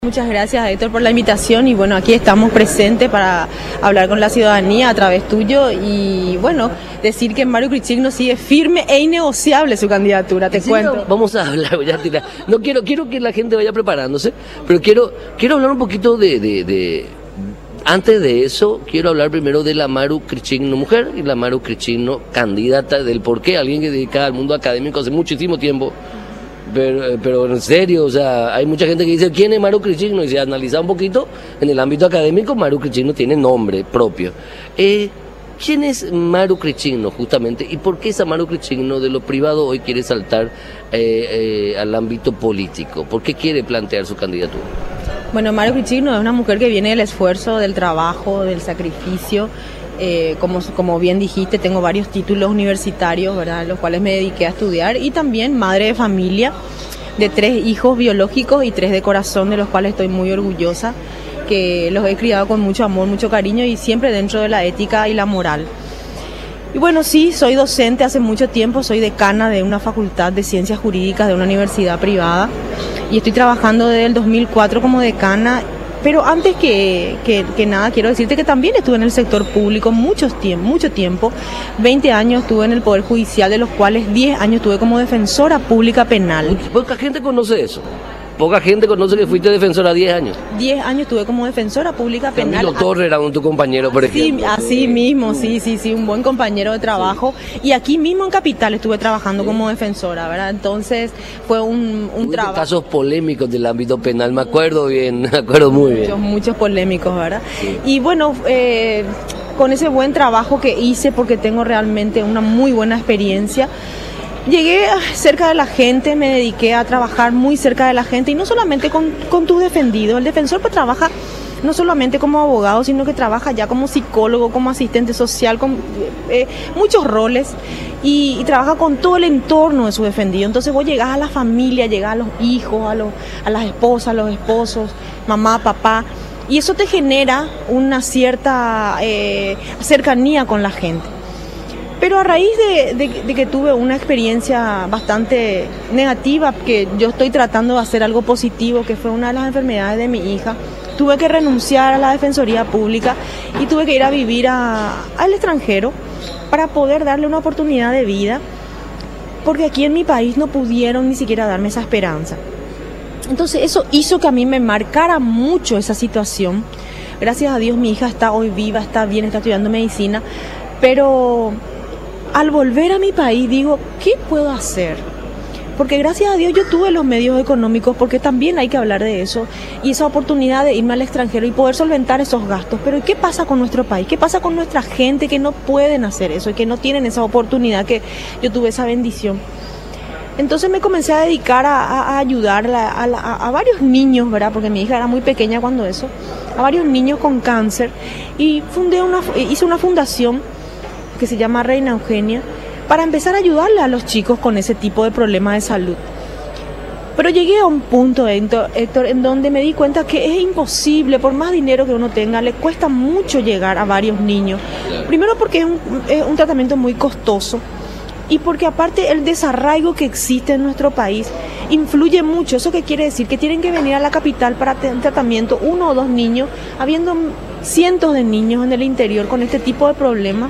Muchas gracias, Héctor, por la invitación y bueno, aquí estamos presentes para hablar con la ciudadanía a través tuyo y bueno, decir que Mario Kricigno sigue firme e innegociable su candidatura, te cuento. Vamos a hablar, no quiero que la gente vaya preparándose, pero quiero hablar un poquito antes de eso, quiero hablar primero de la Maru Kricigno mujer y la Maru Kricigno candidata, del por qué alguien que dedica al mundo académico hace muchísimo tiempo. Pero en serio, o sea, hay mucha gente que dice, ¿quién es Maru Kricigno? Y si analiza un poquito, en el ámbito académico, Maru Kricigno tiene nombre propio. ¿Quién es Maru Kricigno, justamente? ¿Y por qué esa Maru Kricigno de lo privado hoy quiere saltar al ámbito político? ¿Por qué quiere plantear su candidatura? Bueno, Maru Kricigno es una mujer que viene del esfuerzo, del trabajo, del sacrificio. Como bien dijiste, tengo varios títulos universitarios, ¿verdad?, los cuales me dediqué a estudiar, y también madre de familia de 3 hijos biológicos y 3 de corazón, de los cuales estoy muy orgullosa, que los he criado con mucho amor, mucho cariño y siempre dentro de la ética y la moral. Y bueno, sí, soy docente hace mucho tiempo, soy decana de una facultad de ciencias jurídicas de una universidad privada y estoy trabajando desde el 2004 como decana. Pero antes que nada quiero decirte que también estuve en el sector público mucho tiempo, 20 años estuve en el Poder Judicial, de los cuales 10 años estuve como defensora pública penal. Poca gente conoce eso. Poca gente conoce que fuiste defensora 10 años. 10 años estuve como defensora pública penal. Camilo Torre era tu compañero, por ejemplo. Sí, así mismo, sí, un buen compañero de trabajo. Sí. Y aquí mismo en Capital estuve trabajando como defensora, ¿verdad? Entonces fue un trabajo. Casos polémicos del ámbito penal, me acuerdo muy bien. Muchos polémicos, ¿verdad? Sí. Y bueno, con ese buen trabajo que hice, porque tengo realmente una muy buena experiencia, llegué cerca de la gente, me dediqué a trabajar muy cerca de la gente y no solamente con tus defendidos. El defensor pues trabaja no solamente como abogado, sino que trabaja ya como psicólogo, como asistente social, con muchos roles y trabaja con todo el entorno de su defendido. Entonces vos llegás a la familia, llegás a los hijos, a las esposas, a los esposos, mamá, papá, y eso te genera una cierta cercanía con la gente. Pero a raíz de que tuve una experiencia bastante negativa, que yo estoy tratando de hacer algo positivo, que fue una de las enfermedades de mi hija, tuve que renunciar a la Defensoría Pública y tuve que ir a vivir al extranjero para poder darle una oportunidad de vida, porque aquí en mi país no pudieron ni siquiera darme esa esperanza. Entonces eso hizo que a mí me marcara mucho esa situación. Gracias a Dios mi hija está hoy viva, está bien, está estudiando medicina, pero al volver a mi país digo, ¿qué puedo hacer? Porque gracias a Dios yo tuve los medios económicos, porque también hay que hablar de eso, y esa oportunidad de irme al extranjero y poder solventar esos gastos. Pero ¿qué pasa con nuestro país? ¿Qué pasa con nuestra gente que no pueden hacer eso y que no tienen esa oportunidad, que yo tuve esa bendición? Entonces me comencé a dedicar a ayudar a varios niños, ¿verdad? Porque mi hija era muy pequeña cuando eso, a varios niños con cáncer, y hice una fundación que se llama Reina Eugenia, para empezar a ayudarle a los chicos con ese tipo de problemas de salud. Pero llegué a un punto, Héctor, en donde me di cuenta que es imposible, por más dinero que uno tenga, le cuesta mucho llegar a varios niños. Claro. Primero porque es un tratamiento muy costoso, y porque aparte el desarraigo que existe en nuestro país influye mucho. ¿Eso qué quiere decir? Que tienen que venir a la capital para tener tratamiento 1 o 2 niños, habiendo cientos de niños en el interior con este tipo de problemas,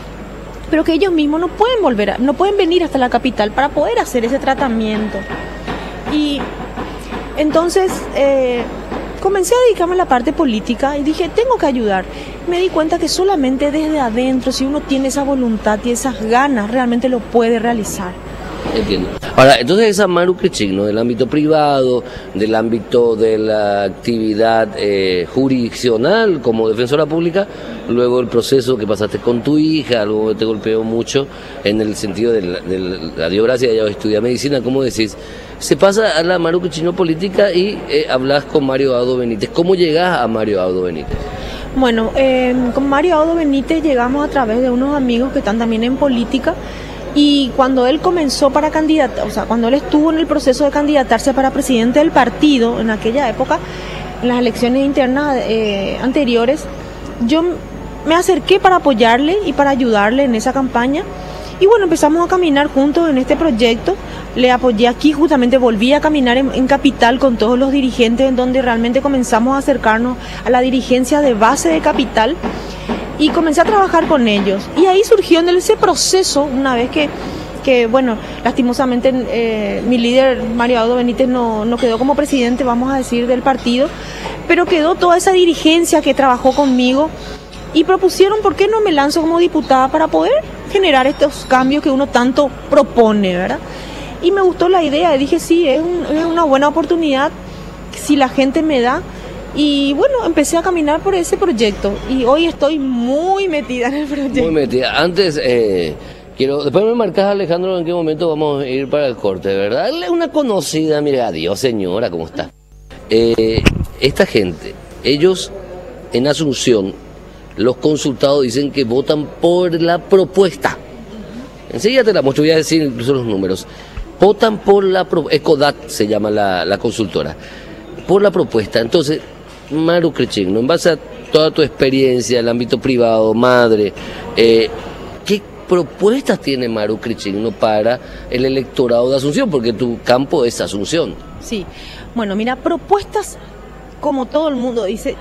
pero que ellos mismos no pueden venir hasta la capital para poder hacer ese tratamiento. Y entonces comencé a dedicarme a la parte política y dije, tengo que ayudar. Me di cuenta que solamente desde adentro, si uno tiene esa voluntad y esas ganas, realmente lo puede realizar. Entiendo. Ahora, entonces esa Maru Kricigno del ámbito privado, del ámbito de la actividad jurisdiccional como defensora pública, luego el proceso que pasaste con tu hija, algo que te golpeó mucho en el sentido de la dio gracias, ella estudia medicina, como decís, se pasa a la Maru Kricigno política y hablas con Mario Audo Benítez. ¿Cómo llegás a Mario Audo Benítez? Bueno, con Mario Audo Benítez llegamos a través de unos amigos que están también en política. Y cuando él comenzó para candidatar, o sea, cuando él estuvo en el proceso de candidatarse para presidente del partido, en aquella época, en las elecciones internas anteriores, yo me acerqué para apoyarle y para ayudarle en esa campaña. Y bueno, empezamos a caminar juntos en este proyecto. Le apoyé aquí, justamente volví a caminar en Capital con todos los dirigentes, en donde realmente comenzamos a acercarnos a la dirigencia de base de Capital y comencé a trabajar con ellos. Y ahí surgió en ese proceso, una vez que bueno, lastimosamente mi líder Mario Audo Benítez no quedó como presidente, vamos a decir, del partido, pero quedó toda esa dirigencia que trabajó conmigo y propusieron por qué no me lanzo como diputada para poder generar estos cambios que uno tanto propone, ¿verdad? Y me gustó la idea, y dije sí, es una buena oportunidad si la gente me da. Y bueno, empecé a caminar por ese proyecto y hoy estoy muy metida en el proyecto. Muy metida. Antes, después me marcas, Alejandro, en qué momento vamos a ir para el corte, ¿verdad? Es una conocida, mira, adiós señora, ¿cómo está? Esta gente, ellos en Asunción, los consultados dicen que votan por la propuesta. Enseguida te la muestro, voy a decir incluso los números. Votan por la propuesta, Ecodat se llama la consultora, por la propuesta. Entonces, Maru Krichinno, en base a toda tu experiencia en el ámbito privado, madre, ¿qué propuestas tiene Maru Krichinno para el electorado de Asunción? Porque tu campo es Asunción. Sí, bueno, mira, propuestas, como todo el mundo dice,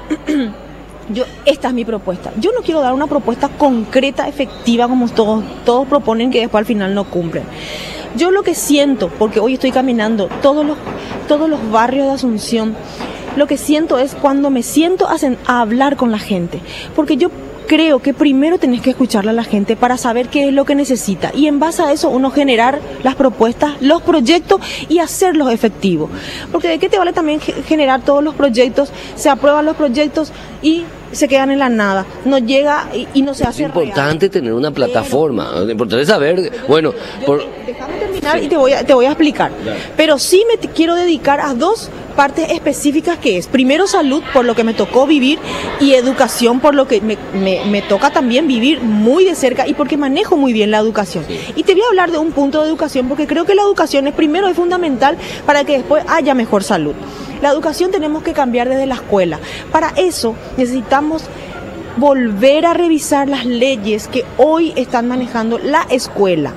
esta es mi propuesta. Yo no quiero dar una propuesta concreta, efectiva, como todos proponen que después al final no cumplen. Yo lo que siento, porque hoy estoy caminando todos los barrios de Asunción, lo que siento es cuando me siento a hablar con la gente, porque yo creo que primero tenés que escucharle a la gente para saber qué es lo que necesita y en base a eso uno generar las propuestas, los proyectos y hacerlos efectivos. Porque de qué te vale también generar todos los proyectos, se aprueban los proyectos y se quedan en la nada, no llega y no se hace. Es importante tener una plataforma, es importante saber, bueno, déjame terminar y te voy a explicar. Claro. Pero sí quiero dedicar a dos partes específicas, que es primero salud, por lo que me tocó vivir, y educación, por lo que me toca también vivir muy de cerca y porque manejo muy bien la educación. Sí. Y te voy a hablar de un punto de educación porque creo que la educación es fundamental para que después haya mejor salud. La educación tenemos que cambiar desde la escuela. Para eso necesitamos volver a revisar las leyes que hoy están manejando la escuela,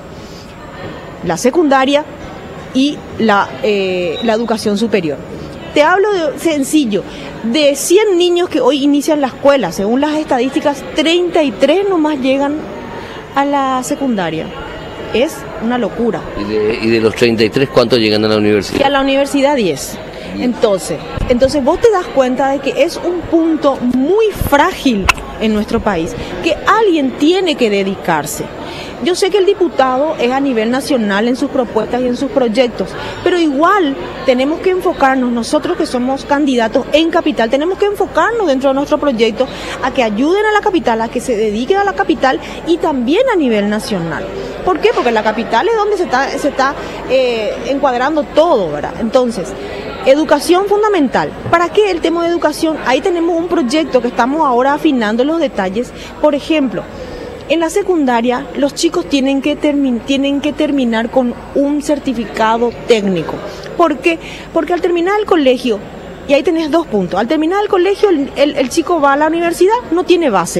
la secundaria y la educación superior. Te hablo de sencillo, de 100 niños que hoy inician la escuela, según las estadísticas, 33 nomás llegan a la secundaria. Es una locura. ¿Y de los 33 cuántos llegan a la universidad? Y a la universidad 10. Entonces vos te das cuenta de que es un punto muy frágil en nuestro país, que alguien tiene que dedicarse. Yo sé que el diputado es a nivel nacional en sus propuestas y en sus proyectos, pero igual tenemos que enfocarnos, nosotros que somos candidatos en Capital, tenemos que enfocarnos dentro de nuestro proyecto a que ayuden a la capital, a que se dediquen a la capital y también a nivel nacional. ¿Por qué? Porque la capital es donde se está encuadrando todo, ¿verdad? Entonces, educación fundamental. ¿Para qué el tema de educación? Ahí tenemos un proyecto que estamos ahora afinando los detalles. Por ejemplo, en la secundaria los chicos tienen que terminar con un certificado técnico. ¿Por qué? Porque al terminar el colegio, y ahí tenés dos puntos, al terminar el colegio el chico va a la universidad, no tiene base.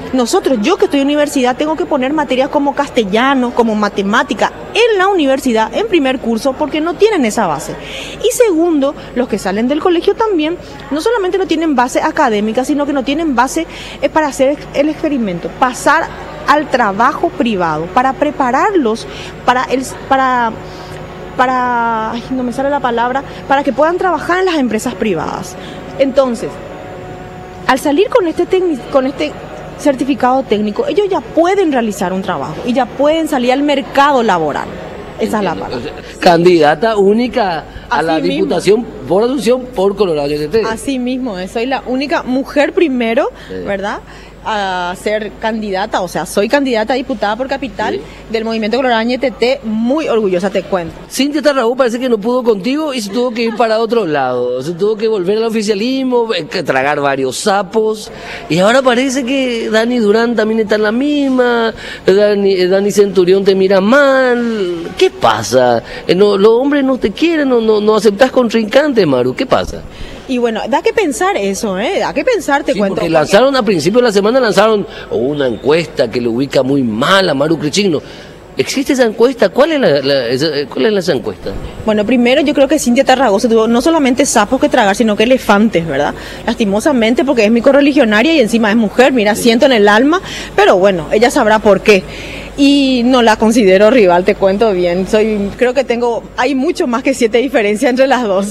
Yo que estoy en universidad tengo que poner materias como castellano, como matemática en la universidad, en primer curso, porque no tienen esa base. Y segundo, los que salen del colegio también, no solamente no tienen base académica, sino que no tienen base para hacer el experimento, pasar al trabajo privado, para prepararlos no me sale la palabra, para que puedan trabajar en las empresas privadas. Entonces, al salir con este certificado técnico, ellos ya pueden realizar un trabajo y ya pueden salir al mercado laboral. Esa es la palabra. Candidata única a la Diputación por Asunción por Colorado YT. Así mismo, soy la única mujer primero, ¿verdad?, a ser candidata, o sea, soy candidata a diputada por Capital del Movimiento Colorado YT, muy orgullosa, te cuento. Cintia Tarragó parece que no pudo contigo y se tuvo que ir para otro lado, se tuvo que volver al oficialismo, tragar varios sapos, y ahora parece que Dani Durán también está en la misma, Dani Centurión te mira mal. ¿Qué pasa? Los hombres no te quieren, no aceptás contrincantes, Maru, ¿qué pasa? Y bueno, da que pensar eso, da que pensar, te cuento. Porque lanzaron a principio de la semana una encuesta que le ubica muy mal a Maru Krichinno. ¿Existe esa encuesta? ¿Cuál es esa encuesta? Bueno, primero yo creo que Cintia Tarragosa tuvo no solamente sapos que tragar, sino que elefantes, ¿verdad? Lastimosamente porque es mi correligionaria y encima es mujer, mira, siento en el alma, pero bueno, ella sabrá por qué. Y no la considero rival, te cuento bien. Creo que hay mucho más que 7 diferencias entre las dos.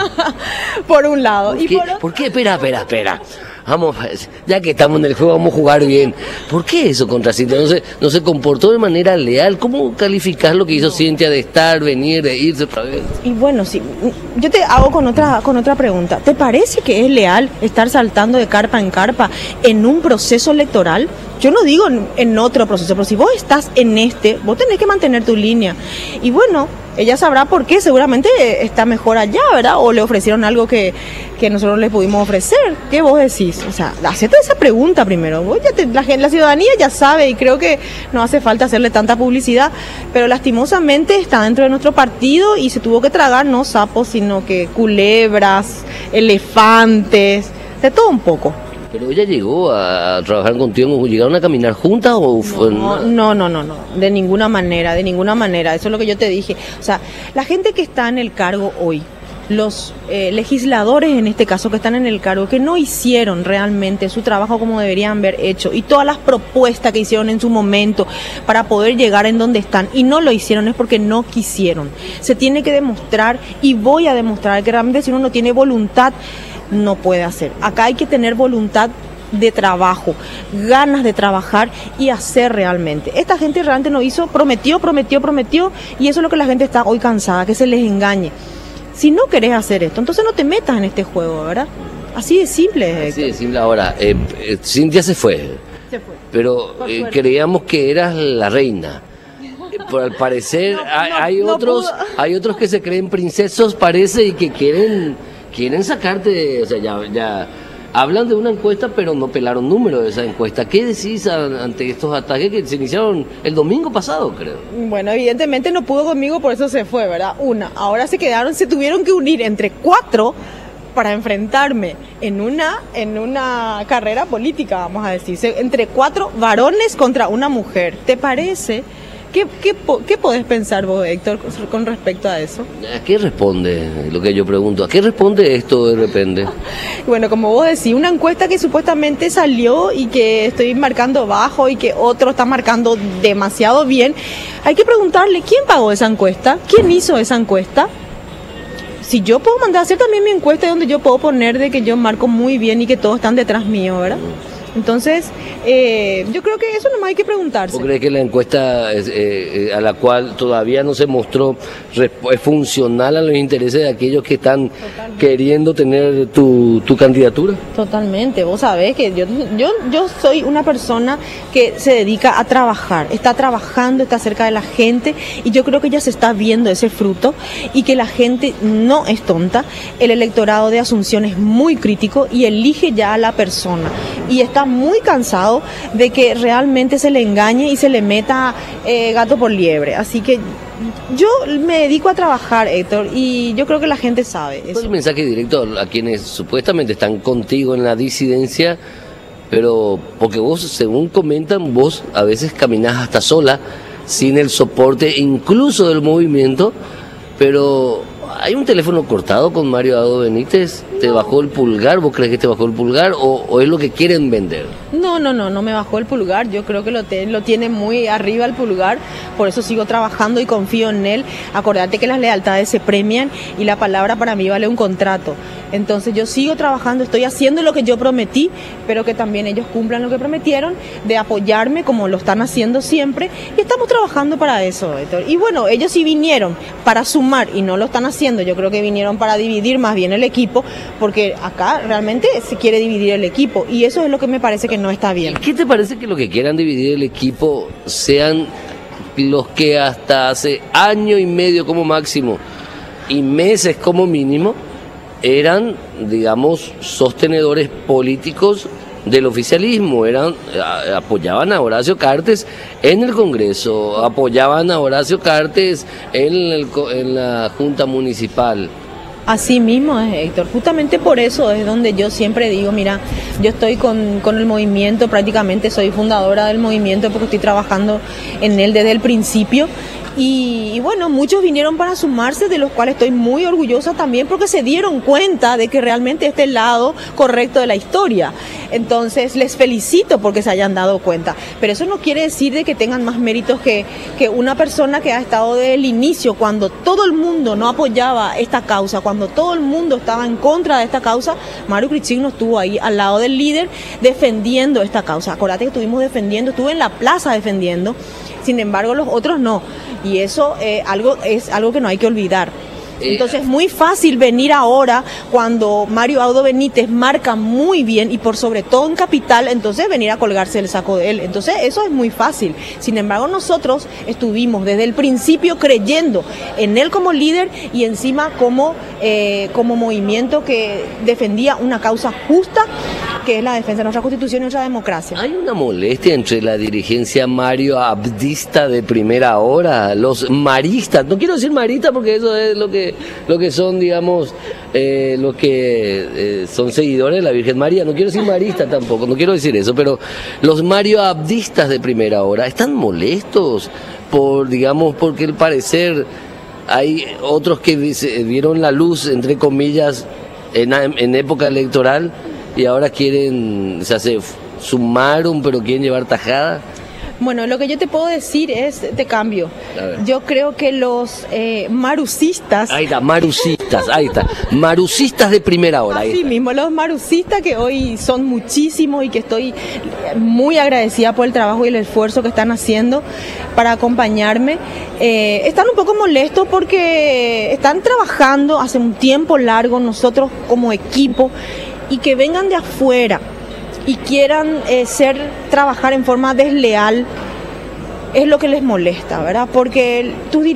Por un lado. ¿Por qué? Espera. Vamos, ya que estamos en el juego, vamos a jugar bien. ¿Por qué eso contra Cintia? No se comportó de manera leal. ¿Cómo calificás lo que hizo Cintia de estar, venir, de irse otra vez? Y bueno, sí, yo te hago con otra pregunta. ¿Te parece que es leal estar saltando de carpa en carpa en un proceso electoral? Yo no digo en otro proceso, pero si vos estás en vos tenés que mantener tu línea. Y bueno, ella sabrá por qué, seguramente está mejor allá, ¿verdad? O le ofrecieron algo que nosotros le pudimos ofrecer. ¿Qué vos decís? O sea, hacete esa pregunta primero. La ciudadanía ya sabe y creo que no hace falta hacerle tanta publicidad, pero lastimosamente está dentro de nuestro partido y se tuvo que tragar no sapos, sino que culebras, elefantes, de todo un poco. ¿Pero ella llegó a trabajar contigo? ¿Llegaron a caminar juntas o fue...? No, de ninguna manera, eso es lo que yo te dije. O sea, la gente que está en el cargo hoy, los legisladores en este caso que están en el cargo, que no hicieron realmente su trabajo como deberían haber hecho, y todas las propuestas que hicieron en su momento para poder llegar en donde están, y no lo hicieron, es porque no quisieron. Se tiene que demostrar, y voy a demostrar que realmente si uno no tiene voluntad, no puede hacer. Acá hay que tener voluntad de trabajo, ganas de trabajar y hacer realmente. Esta gente realmente no hizo, prometió, y eso es lo que la gente está hoy cansada, que se les engañe. Si no querés hacer esto, entonces no te metas en este juego, ¿verdad? Así de simple. Así de simple. Ahora, Cintia se fue, pero creíamos que eras la reina. Por al parecer hay otros que se creen princesos, parece, y que quieren sacarte, o sea, ya hablan de una encuesta, pero no pelaron números de esa encuesta. ¿Qué decís ante estos ataques que se iniciaron el domingo pasado, creo? Bueno, evidentemente no pudo conmigo, por eso se fue, ¿verdad? Ahora se tuvieron que unir entre 4 para enfrentarme en una carrera política, vamos a decir, entre 4 varones contra una mujer. ¿Te parece? ¿Qué podés pensar vos, Héctor, con respecto a eso? ¿A qué responde lo que yo pregunto? ¿A qué responde esto de repente? Bueno, como vos decís, una encuesta que supuestamente salió y que estoy marcando bajo y que otro está marcando demasiado bien. Hay que preguntarle, ¿quién pagó esa encuesta? ¿Quién hizo esa encuesta? Si yo puedo mandar a hacer también mi encuesta donde yo puedo poner de que yo marco muy bien y que todos están detrás mío, ¿verdad? Entonces, yo creo que eso nomás hay que preguntarse. ¿Vos crees que la encuesta a la cual todavía no se mostró es funcional a los intereses de aquellos que están queriendo tener tu candidatura? Totalmente. Vos sabés que yo soy una persona que se dedica a trabajar, está trabajando, está cerca de la gente, y yo creo que ya se está viendo ese fruto y que la gente no es tonta. El electorado de Asunción es muy crítico y elige ya a la persona, y está muy cansado de que realmente se le engañe y se le meta gato por liebre. Así que yo me dedico a trabajar, Héctor, y yo creo que la gente sabe eso. Un mensaje directo a quienes supuestamente están contigo en la disidencia, pero porque vos, según comentan, vos a veces caminás hasta sola, sin el soporte incluso del movimiento, pero ¿hay un teléfono cortado con Mario Abdo Benítez? ¿Te bajó el pulgar? ¿Vos crees que te bajó el pulgar o es lo que quieren vender? No me bajó el pulgar. Yo creo que lo tiene muy arriba el pulgar, por eso sigo trabajando y confío en él. Acordate que las lealtades se premian y la palabra para mí vale un contrato. Entonces yo sigo trabajando, estoy haciendo lo que yo prometí, pero que también ellos cumplan lo que prometieron, de apoyarme como lo están haciendo siempre, y estamos trabajando para eso, Héctor. Y bueno, ellos sí vinieron para sumar y no lo están haciendo. Yo creo que vinieron para dividir más bien el equipo, porque acá realmente se quiere dividir el equipo, y eso es lo que me parece que no está bien. ¿Qué te parece que los que quieran dividir el equipo sean los que hasta hace año y medio como máximo y meses como mínimo eran, digamos, sostenedores políticos del oficialismo, apoyaban a Horacio Cartes en el Congreso, apoyaban a Horacio Cartes en la Junta Municipal? Así mismo es, Héctor. Justamente por eso es donde yo siempre digo, mira, yo estoy con el movimiento, prácticamente soy fundadora del movimiento porque estoy trabajando en él desde el principio. Y bueno, muchos vinieron para sumarse, de los cuales estoy muy orgullosa también porque se dieron cuenta de que realmente este es el lado correcto de la historia. Entonces les felicito porque se hayan dado cuenta, pero eso no quiere decir de que tengan más méritos que una persona que ha estado desde el inicio, cuando todo el mundo no apoyaba esta causa, cuando todo el mundo estaba en contra de esta causa. Maru Krichinno estuvo ahí al lado del líder defendiendo esta causa. Acordate que estuvimos defendiendo, estuve en la plaza defendiendo, sin embargo los otros no. Y eso es algo que no hay que olvidar. Entonces es muy fácil venir ahora cuando Mario Audo Benítez marca muy bien y por sobre todo en Capital, entonces venir a colgarse el saco de él. Entonces eso es muy fácil. Sin embargo nosotros estuvimos desde el principio creyendo en él como líder y encima como movimiento que defendía una causa justa, que es la defensa de nuestra Constitución y nuestra democracia. ¿Hay una molestia entre la dirigencia Mario Abdista de primera hora, los maristas? No quiero decir marista porque eso es lo que son, digamos, los que son seguidores de la Virgen María. No quiero decir marista tampoco, no quiero decir eso, pero los Mario Abdistas de primera hora están molestos porque al parecer hay otros que vieron la luz, entre comillas, en época electoral, y ahora se sumaron, pero quieren llevar tajada. Bueno, lo que yo te puedo decir es, te cambio. Yo creo que los marucistas... Ahí está, marucistas de primera hora. Así mismo, los marucistas, que hoy son muchísimos y que estoy muy agradecida por el trabajo y el esfuerzo que están haciendo para acompañarme. Están un poco molestos porque están trabajando hace un tiempo largo nosotros como equipo, y que vengan de afuera y quieran trabajar en forma desleal es lo que les molesta, ¿verdad? Porque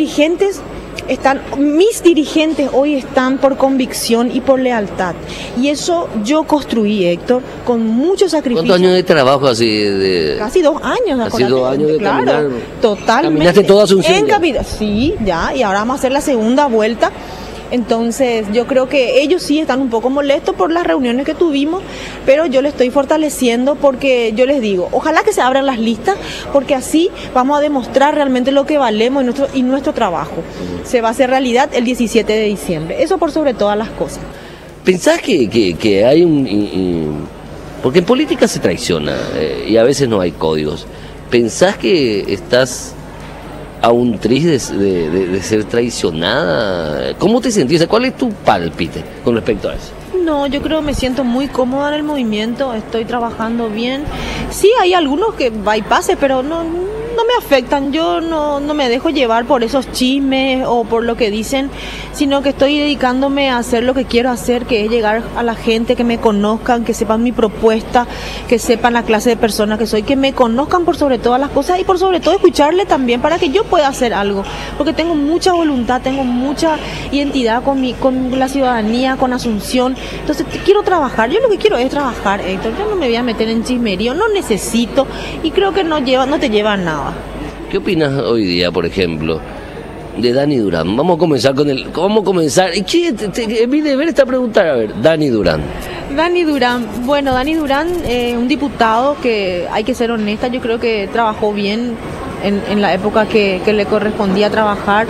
mis dirigentes hoy están por convicción y por lealtad, y eso yo construí, Héctor, con mucho sacrificio. ¿Cuántos años de trabajo así? Casi 2 años. Casi 2 años de claro, caminar. Totalmente. ¿Caminaste toda Asunción? Sí, ya, y ahora vamos a hacer la segunda vuelta. Entonces yo creo que ellos sí están un poco molestos por las reuniones que tuvimos, pero yo les estoy fortaleciendo porque yo les digo, ojalá que se abran las listas, porque así vamos a demostrar realmente lo que valemos y nuestro trabajo. Se va a hacer realidad el 17 de diciembre, eso por sobre todas las cosas. ¿Pensás que hay porque en política se traiciona y a veces no hay códigos? ¿Pensás que estás a un tris de ser traicionada? ¿Cómo te sentís? ¿Cuál es tu pálpite con respecto a eso? No, yo creo que me siento muy cómoda en el movimiento, estoy trabajando bien. Sí, hay algunos que bypases, pero no me afectan. Yo no me dejo llevar por esos chismes o por lo que dicen, sino que estoy dedicándome a hacer lo que quiero hacer, que es llegar a la gente, que me conozcan, que sepan mi propuesta, que sepan la clase de persona que soy, que me conozcan por sobre todas las cosas y por sobre todo escucharle también para que yo pueda hacer algo, porque tengo mucha voluntad, tengo mucha identidad con la ciudadanía, con Asunción. Entonces quiero trabajar, yo lo que quiero es trabajar, Héctor. Yo no me voy a meter en chismerío, no necesito, y creo que no te lleva a nada. ¿Qué opinas hoy día, por ejemplo, de Dani Durán? Vamos a comenzar ¿Cómo comenzar? ¿Y qué mi deber está preguntar? A ver, Dani Durán. Bueno, Dani Durán, un diputado que, hay que ser honesta, yo creo que trabajó bien en la época que le correspondía trabajar.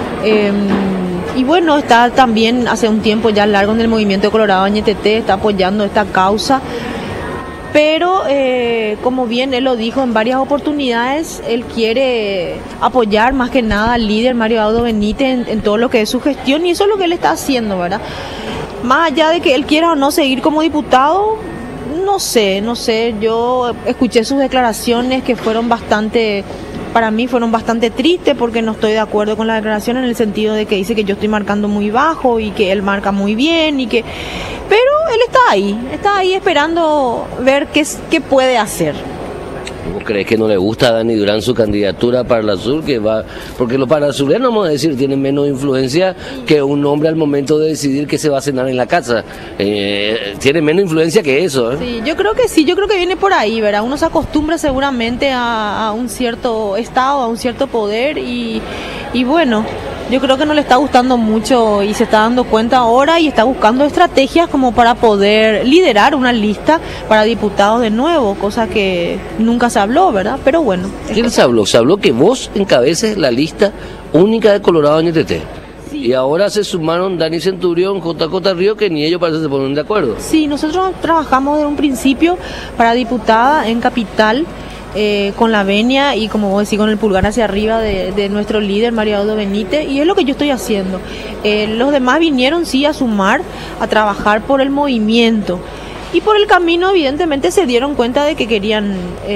Y bueno, está también hace un tiempo ya largo en el movimiento Colorado NTT, está apoyando esta causa. Pero, como bien él lo dijo en varias oportunidades, él quiere apoyar más que nada al líder Mario Audo Benítez en todo lo que es su gestión, y eso es lo que él está haciendo, ¿verdad? Más allá de que él quiera o no seguir como diputado, no sé, yo escuché sus declaraciones que para mí fueron bastante tristes, porque no estoy de acuerdo con la declaración en el sentido de que dice que yo estoy marcando muy bajo y que él marca muy bien pero él está ahí esperando ver qué puede hacer. ¿Vos crees que no le gusta a Dani Durán su candidatura para la Sur? Porque los parasureños, vamos a decir, tienen menos influencia que un hombre al momento de decidir que se va a cenar en la casa. Tiene menos influencia que eso, ¿eh? Sí, yo creo que viene por ahí, ¿verdad? Uno se acostumbra seguramente a un cierto estado, a un cierto poder y bueno, yo creo que no le está gustando mucho y se está dando cuenta ahora y está buscando estrategias como para poder liderar una lista para diputados de nuevo, cosa que nunca se habló, ¿verdad? Pero bueno. ¿Quién se habló? Se habló que vos encabeces la lista única de Colorado NTT. Sí. Y ahora se sumaron Dani Centurión, JJ Río, que ni ellos parece se ponen de acuerdo. Sí, nosotros trabajamos desde un principio para diputada en Capital, con la venia y como vos decís, con el pulgar hacia arriba de nuestro líder Mario Audo Benítez, y es lo que yo estoy haciendo. Los demás vinieron sí a sumar, a trabajar por el movimiento, y por el camino evidentemente se dieron cuenta de que querían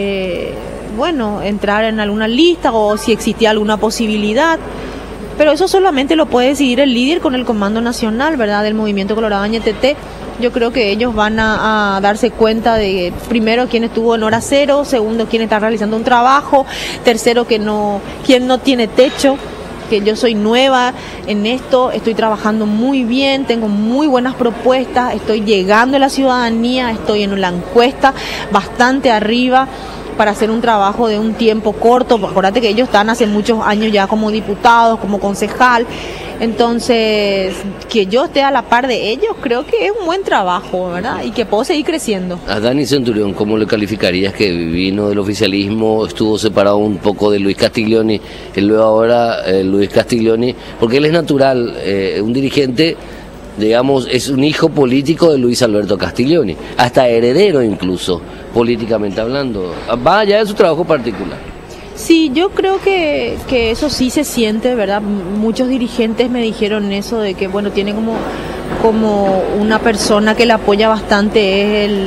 entrar en alguna lista o si existía alguna posibilidad. Pero eso solamente lo puede decidir el líder con el Comando Nacional, ¿verdad?, del Movimiento Colorado NTT. Yo creo que ellos van a darse cuenta de, primero, quién estuvo en hora cero, segundo, quién está realizando un trabajo, tercero, quién no tiene techo, que yo soy nueva en esto, estoy trabajando muy bien, tengo muy buenas propuestas, estoy llegando a la ciudadanía, estoy en la encuesta bastante arriba, para hacer un trabajo de un tiempo corto. Acuérdate que ellos están hace muchos años ya como diputados, como concejal, entonces que yo esté a la par de ellos creo que es un buen trabajo, ¿verdad? Y que puedo seguir creciendo. A Dani Centurión, ¿cómo le calificarías? Que vino del oficialismo, estuvo separado un poco de Luis Castiglioni, y luego ahora Luis Castiglioni, porque él es natural, un dirigente, digamos, es un hijo político de Luis Alberto Castiglioni, hasta heredero incluso, políticamente hablando. Vaya, es su trabajo particular. Sí, yo creo que eso sí se siente, ¿verdad? Muchos dirigentes me dijeron eso, de que, bueno, tiene como una persona que le apoya bastante, es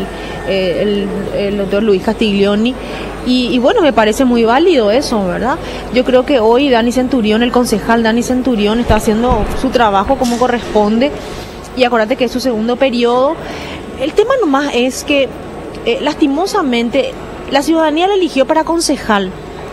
el doctor Luis Castiglioni. Y bueno, me parece muy válido eso, ¿verdad? Yo creo que hoy Dani Centurión, el concejal Dani Centurión, está haciendo su trabajo como corresponde. Y acuérdate que es su segundo periodo. El tema nomás es que, lastimosamente, la ciudadanía la eligió para concejal.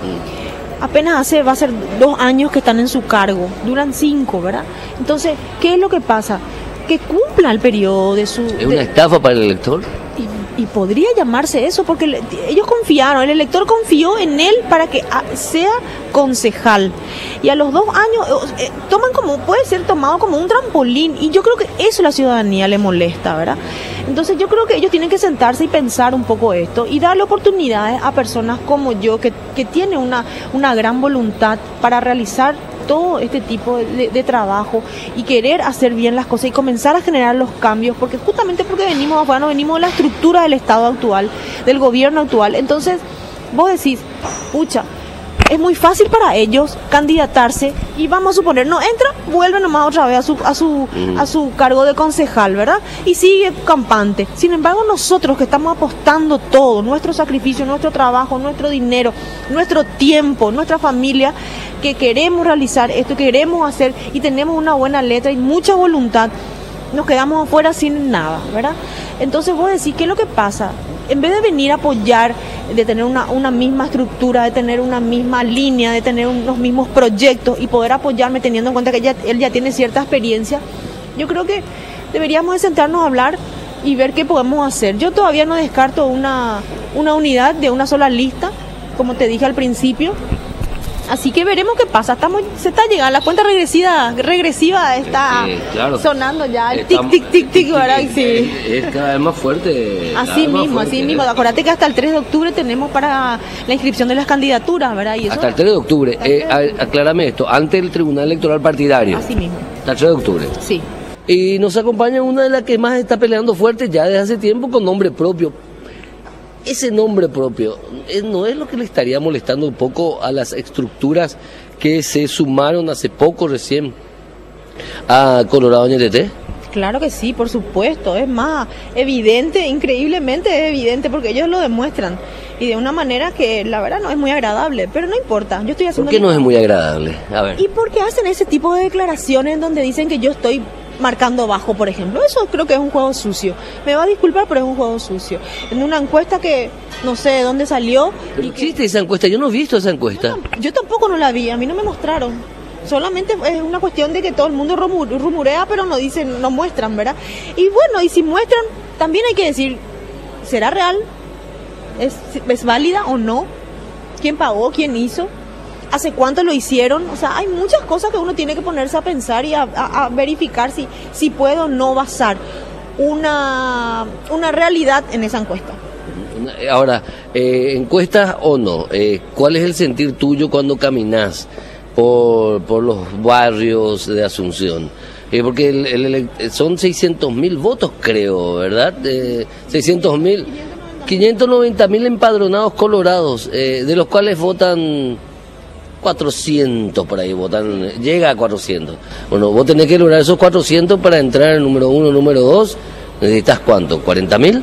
Apenas va a ser 2 años que están en su cargo, duran 5, ¿verdad? Entonces, ¿qué es lo que pasa? Que cumpla el periodo de su... ¿Es una estafa para el elector? Y podría llamarse eso, porque ellos confiaron, el elector confió en él para que sea concejal. Y a los 2 años, puede ser tomado como un trampolín, y yo creo que eso a la ciudadanía le molesta, ¿verdad? Entonces yo creo que ellos tienen que sentarse y pensar un poco esto, y darle oportunidades a personas como yo, que tienen una gran voluntad para realizar todo este tipo de trabajo y querer hacer bien las cosas y comenzar a generar los cambios, porque justamente porque venimos afuera, no venimos de la estructura del Estado actual, del gobierno actual. Entonces vos decís, pucha, es muy fácil para ellos candidatarse y vamos a suponer, no entra, vuelve nomás otra vez a su cargo de concejal, ¿verdad? Y sigue campante. Sin embargo, nosotros que estamos apostando todo, nuestro sacrificio, nuestro trabajo, nuestro dinero, nuestro tiempo, nuestra familia, que queremos realizar esto, queremos hacer y tenemos una buena letra y mucha voluntad, nos quedamos afuera sin nada, ¿verdad? Entonces vos decís, ¿qué es lo que pasa? En vez de venir a apoyar, de tener una misma estructura, de tener una misma línea, de tener unos mismos proyectos y poder apoyarme teniendo en cuenta que él ya tiene cierta experiencia, yo creo que deberíamos de sentarnos a hablar y ver qué podemos hacer. Yo todavía no descarto una unidad de una sola lista, como te dije al principio. Así que veremos qué pasa. Se está llegando, la cuenta regresiva está sonando ya, el tic, ¿verdad? Sí. Es cada vez más fuerte. Así mismo. Acuérdate que hasta el 3 de octubre tenemos para la inscripción de las candidaturas, ¿verdad? ¿Y eso? Hasta el 3 de octubre. Aclárame esto, ante el Tribunal Electoral Partidario. Así mismo. Hasta el 3 de octubre. Sí. Y nos acompaña una de las que más está peleando fuerte ya desde hace tiempo con nombre propio. Ese nombre propio, ¿no es lo que le estaría molestando un poco a las estructuras que se sumaron hace poco recién a Colorado NTT? Claro que sí, por supuesto, es más evidente, increíblemente es evidente, porque ellos lo demuestran y de una manera que la verdad no es muy agradable, pero no importa, yo estoy haciendo... ¿Por qué no es muy agradable? A ver. Y porque hacen ese tipo de declaraciones en donde dicen que yo estoy marcando bajo, por ejemplo. Eso creo que es un juego sucio. Me va a disculpar, pero es un juego sucio. En una encuesta que no sé de dónde salió. ¿Pero existe esa encuesta? Yo no he visto esa encuesta. Yo tampoco no la vi, a mí no me mostraron. Solamente es una cuestión de que todo el mundo rumorea, pero no dicen, no muestran, ¿verdad? Y bueno, y si muestran, también hay que decir, ¿será real? ¿Es válida o no? ¿Quién pagó? ¿Quién hizo? ¿Hace cuánto lo hicieron? O sea, hay muchas cosas que uno tiene que ponerse a pensar y a verificar si puede o no basar una realidad en esa encuesta. Ahora, encuestas o no, ¿cuál es el sentir tuyo cuando caminas por los barrios de Asunción? Porque son 600.000 votos, creo, ¿verdad? 600.000, 590.000 empadronados colorados, de los cuales votan 400 por ahí, llega a 400. Bueno, vos tenés que lograr esos 400 para entrar en número 1, número 2. ¿Necesitas cuánto? ¿40.000?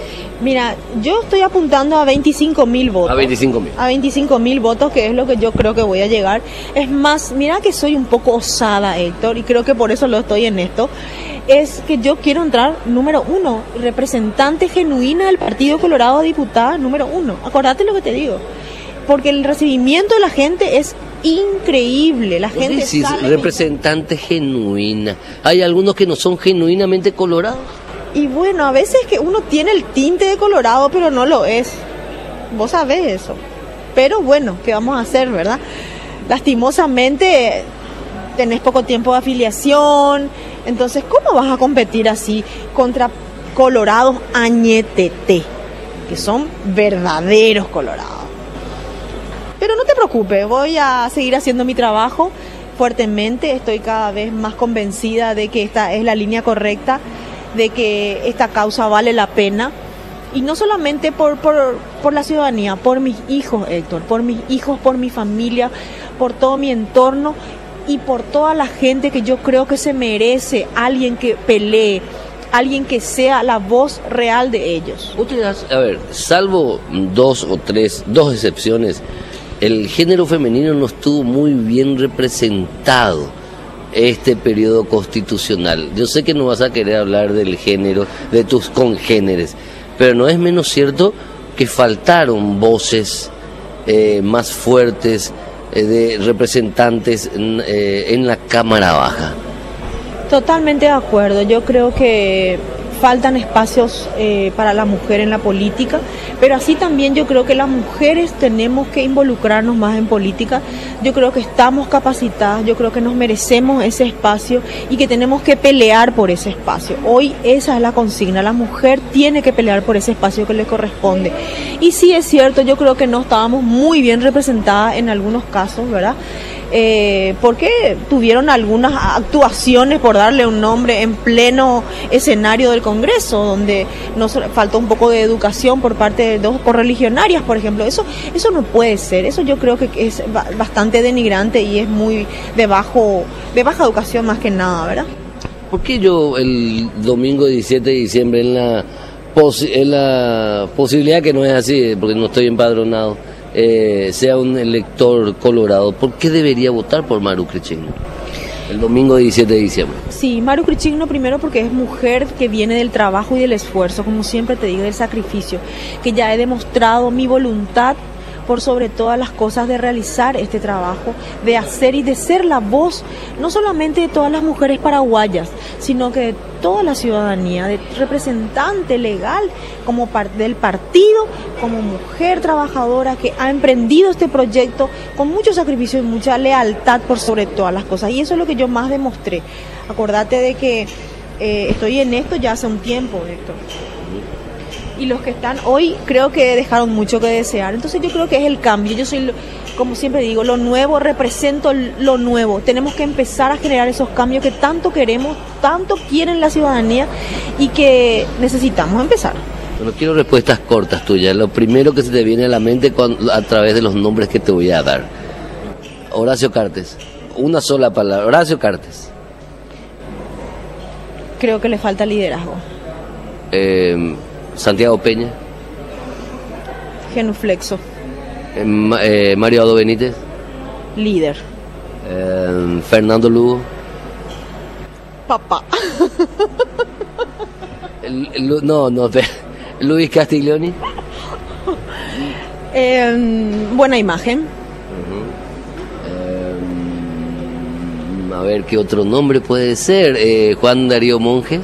Mira, yo estoy apuntando a 25.000 votos. A 25.000. A 25.000 votos, que es lo que yo creo que voy a llegar. Es más, mira que soy un poco osada, Héctor, y creo que por eso lo estoy en esto. Es que yo quiero entrar número 1, representante genuina del Partido Colorado, diputada número 1. Acordate lo que te digo. Porque el recibimiento de la gente es increíble. La gente decís, representante genuina. Hay algunos que no son genuinamente colorados. Y bueno, a veces que uno tiene el tinte de colorado, pero no lo es. Vos sabés eso. Pero bueno, ¿qué vamos a hacer, verdad? Lastimosamente, tenés poco tiempo de afiliación. Entonces, ¿cómo vas a competir así contra colorados añetete? Que son verdaderos colorados. Pero no te preocupes, voy a seguir haciendo mi trabajo fuertemente. Estoy cada vez más convencida de que esta es la línea correcta, de que esta causa vale la pena. Y no solamente por la ciudadanía, por mis hijos, Héctor, por mis hijos, por mi familia, por todo mi entorno y por toda la gente que yo creo que se merece alguien que pelee, alguien que sea la voz real de ellos. A ver, salvo dos excepciones, el género femenino no estuvo muy bien representado este periodo constitucional. Yo sé que no vas a querer hablar del género, de tus congéneres, pero no es menos cierto que faltaron voces más fuertes de representantes en la Cámara Baja. Totalmente de acuerdo. Yo creo que faltan espacios para la mujer en la política, pero así también yo creo que las mujeres tenemos que involucrarnos más en política. Yo creo que estamos capacitadas, yo creo que nos merecemos ese espacio y que tenemos que pelear por ese espacio. Hoy esa es la consigna, la mujer tiene que pelear por ese espacio que le corresponde. Y sí es cierto, yo creo que no estábamos muy bien representadas en algunos casos, ¿verdad? Porque tuvieron algunas actuaciones, por darle un nombre, en pleno escenario del Congreso, donde nos faltó un poco de educación por parte de dos correligionarias, por ejemplo. Eso no puede ser, eso yo creo que es bastante denigrante y es muy de baja educación más que nada, ¿verdad? ¿Por qué yo el domingo 17 de diciembre en la posibilidad que no es así, porque no estoy empadronado, sea un elector colorado, ¿por qué debería votar por Maru Krichinno el domingo 17 de diciembre? Sí, Maru Krichinno primero porque es mujer que viene del trabajo y del esfuerzo, como siempre te digo, del sacrificio, que ya he demostrado mi voluntad por sobre todas las cosas de realizar este trabajo, de hacer y de ser la voz, no solamente de todas las mujeres paraguayas, sino que de toda la ciudadanía, de representante legal como del partido, como mujer trabajadora que ha emprendido este proyecto con mucho sacrificio y mucha lealtad por sobre todas las cosas. Y eso es lo que yo más demostré. Acordate de que estoy en esto ya hace un tiempo, Héctor. Y los que están hoy creo que dejaron mucho que desear. Entonces yo creo que es el cambio. Yo soy, como siempre digo, lo nuevo, represento lo nuevo. Tenemos que empezar a generar esos cambios que tanto queremos, tanto quieren la ciudadanía y que necesitamos empezar. Bueno, quiero respuestas cortas tuyas. Lo primero que se te viene a la mente a través de los nombres que te voy a dar. Horacio Cartes. Una sola palabra. Horacio Cartes. Creo que le falta liderazgo. Santiago Peña. Genuflexo. Mario Aldo Benítez. Líder. Fernando Lugo. Papá. Luis Castiglioni. Buena imagen. A ver, ¿qué otro nombre puede ser? Juan Darío Monjes.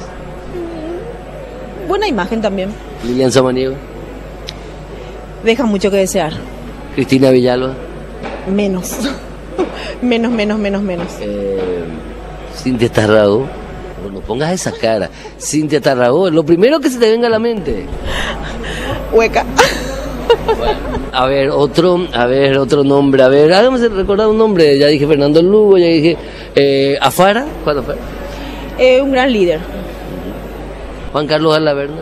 Buena imagen también. Lilian Samaniego. Deja mucho que desear. Cristina Villalba. Menos. menos. Cintia Tarragó, no pongas esa cara. Cintia Tarragó, lo primero que se te venga a la mente. Hueca. Bueno, a ver, otro nombre, hágame recordar un nombre. Ya dije Fernando Lugo, ya dije Afara. ¿Cuál Afara? Un gran líder. Juan Carlos Alaverna.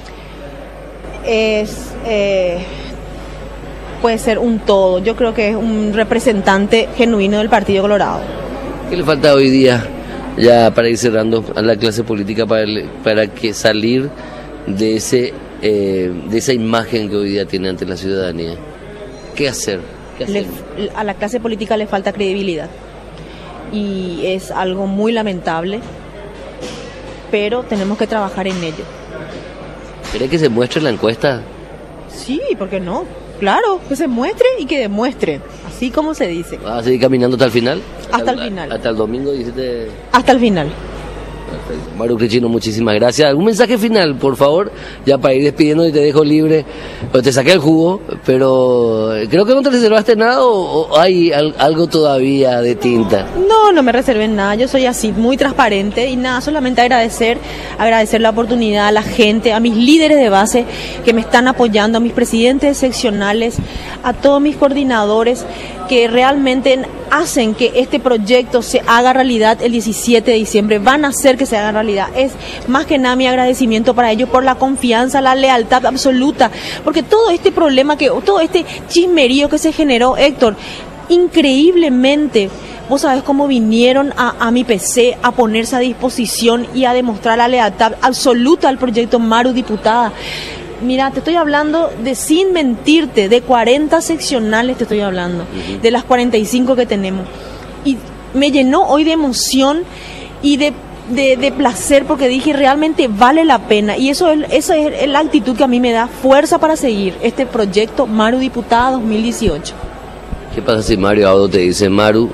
Puede ser un todo. Yo creo que es un representante genuino del Partido Colorado. ¿Qué le falta hoy día, ya para ir cerrando, a la clase política para que salir de esa imagen que hoy día tiene ante la ciudadanía? ¿Qué hacer? A la clase política le falta credibilidad y es algo muy lamentable, pero tenemos que trabajar en ello. ¿Cree que se muestre la encuesta? Sí, ¿por qué no? Claro, que se muestre y que demuestre, así como se dice. ¿Va a seguir caminando hasta el final? Hasta el final. Hasta el domingo 17. Hasta el final. Perfecto. Maru Crichino, muchísimas gracias. ¿Algún mensaje final, por favor? Ya para ir despidiendo y te dejo libre. Te saqué el jugo, pero creo que no te reservaste nada o hay algo todavía de tinta. No me reservé nada. Yo soy así, muy transparente y nada, solamente agradecer la oportunidad a la gente, a mis líderes de base que me están apoyando, a mis presidentes seccionales, a todos mis coordinadores que realmente hacen que este proyecto se haga realidad el 17 de diciembre, van a hacer que se haga realidad. Es más que nada mi agradecimiento para ellos por la confianza, la lealtad absoluta, porque todo este problema, todo este chismerío que se generó, Héctor, increíblemente, vos sabés cómo vinieron a mi PC a ponerse a disposición y a demostrar la lealtad absoluta al proyecto Maru Diputada. Mira, te estoy hablando sin mentirte, de 40 seccionales te estoy hablando, de las 45 que tenemos. Y me llenó hoy de emoción y de placer porque dije, realmente vale la pena. Y esa es la actitud que a mí me da fuerza para seguir este proyecto Maru Diputada 2018. ¿Qué pasa si Mario Audo te dice, Maru,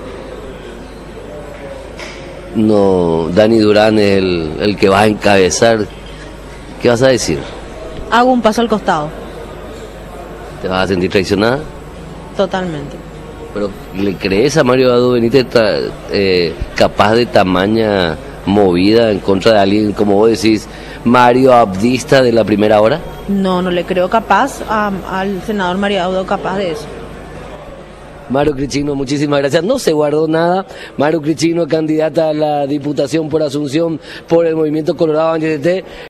no, Dani Durán es el que va a encabezar? ¿Qué vas a decir? Hago un paso al costado. ¿Te vas a sentir traicionada? Totalmente. ¿Pero le crees a Mario Audo Benítez capaz de tamaña movida en contra de alguien, como vos decís, Mario Abdista de la primera hora? No le creo capaz al senador Mario Audo capaz de eso. Maru Crichino, muchísimas gracias. No se guardó nada. Maru Crichino, candidata a la Diputación por Asunción por el Movimiento Colorado Antes de